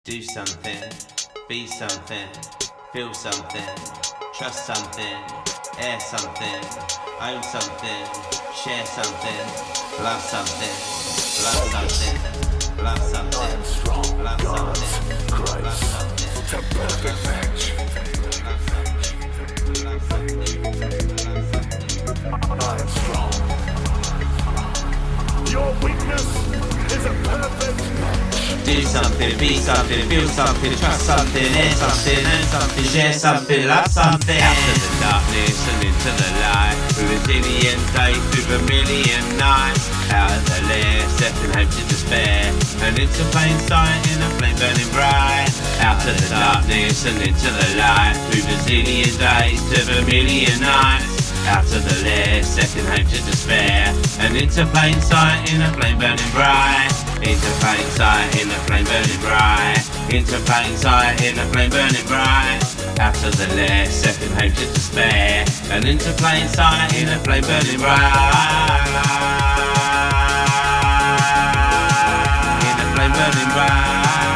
Do something, be something, feel something, trust something, air something, own something, share something, love something, love something, love something, love something, love something. It's a perfect match. I am strong. Your weakness is a perfect match. Do something, be something, feel something, trust something, air something, own something, share something, love something. Out of the darkness and into the light, through a zillion days, through a million nights. Out of the lair, stepping home to despair, and into plain sight in a flame burning bright. Out of the darkness and into the light, through the zillion days, through a million nights. Out of the lair, second home to despair, and into plain sight in a flame burning bright. Into plain sight in a flame burning bright. Into plain sight in a flame burning bright. Out of the lair, second home to despair, and into plain sight in a flame burning bright. In a flame burning bright.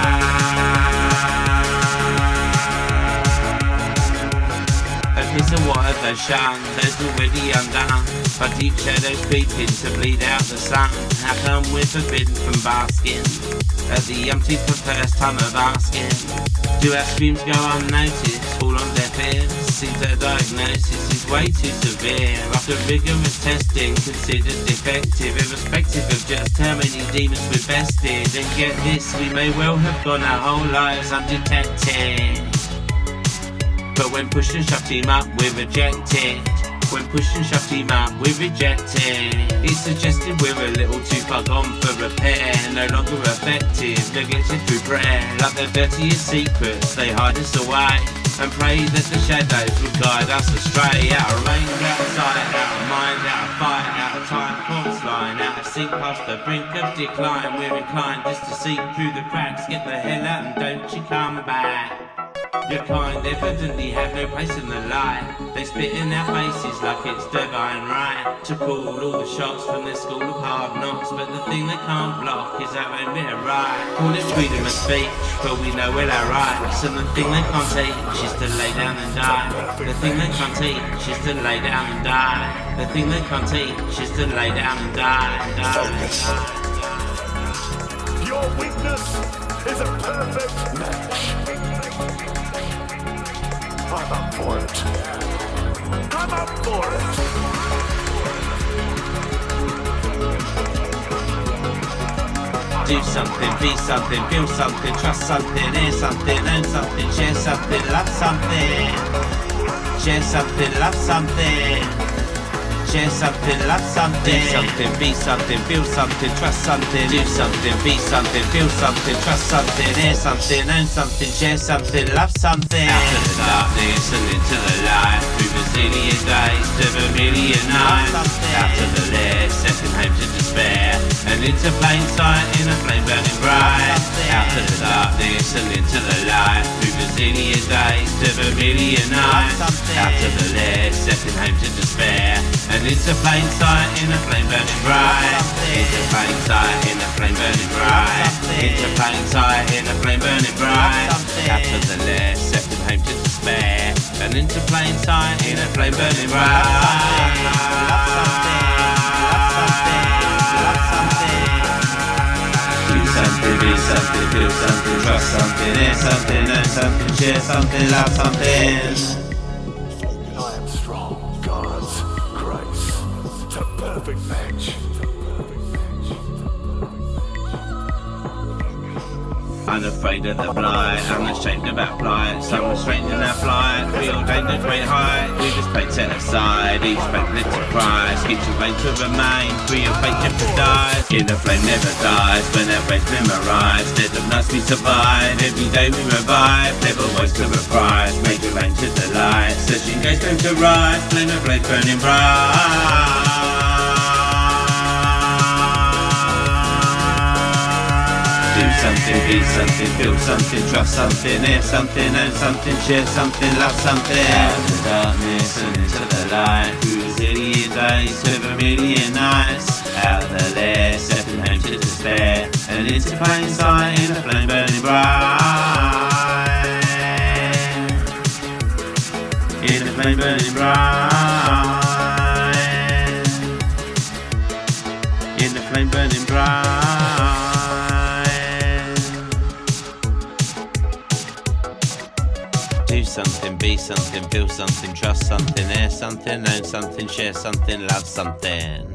And what have they shunned? Those already undone, by deep shadows creeping to bleed out the sun. How come we're forbidden from basking at the empty for first time of asking? Do our screams go unnoticed, fall on deaf ears? Seems their diagnosis is way too severe. After rigorous testing, considered defective, irrespective of just how many demons we've bested. And get this, we may well have gone our whole lives undetected. But when push and shove team up, we're rejected. When push and shove team up, we're rejected. It's suggested we're a little too far gone for repair. No longer effective, neglected through prayer. Like their dirtiest secrets, they hide us away, and pray that the shadows will guide us astray. Out of range, out of sight, out of mind, out of fight, out of time, cross line, out of sync, past the brink of decline. We're inclined just to see through the cracks. Get the hell out and don't you come back. Your kind evidently have no place in the light. They spit in our faces like it's divine right to call all the shots from their school of hard knocks. But the thing they can't block is our own bit of right. Call it freedom of speech, but we know well our rights. And the thing they can't teach is to lay down and die. The thing they can't teach is to lay down and die. The thing they can't teach is to lay down and die. Your weakness is a perfect match. I'm up for it. I'm up for it. Do something, be something, feel something, trust something, hear something, own something, share something, love something. Share something, love something. Share something, love something. Do something, be something, feel something, trust something. Do something, be something, feel something, trust something, hear something, own something, share something, love something. Out of the darkness and into the light, through the zillion days to the million nights. Out of the lair, second home to despair, and into plain sight in a flame burning bright. Out of the darkness and into the light, through the zillion days to the million nights. Out of the lair, second home to despair, and into plain sight in a flame burning bright. Into plain sight in a flame burning bright. Into plain sight in a flame burning bright. Out of the lair, second home to despair, and into plain sight in a flame burning bright. Do something, be something, feel something, trust something, hear something, own something, share something, love something. I am strong. God's grace. It's a perfect match. Unafraid of the blight, unashamed of our plight, some restrained in our flight, we all gained a great height. We just paid set aside, each bank lit to prize, keeps your vein to remain, free of fate jeopardized. In the flame never dies, when our faith memorized, dead of nights we survive, every day we revive, never waste to reprise, make your rain to the light, searching gates time to rise, flame of blade burning bright. Do something, be something, feel something, trust something, hear something, own something, share something, love something. Out of the darkness and into the light, through the zillion days to the million nights. Out of the lair, second home to despair, and into plain sight in a flame burning bright. flame burning bright. In the flame burning bright. Do something, be something, feel something, trust something, air something, own something, share something, love something.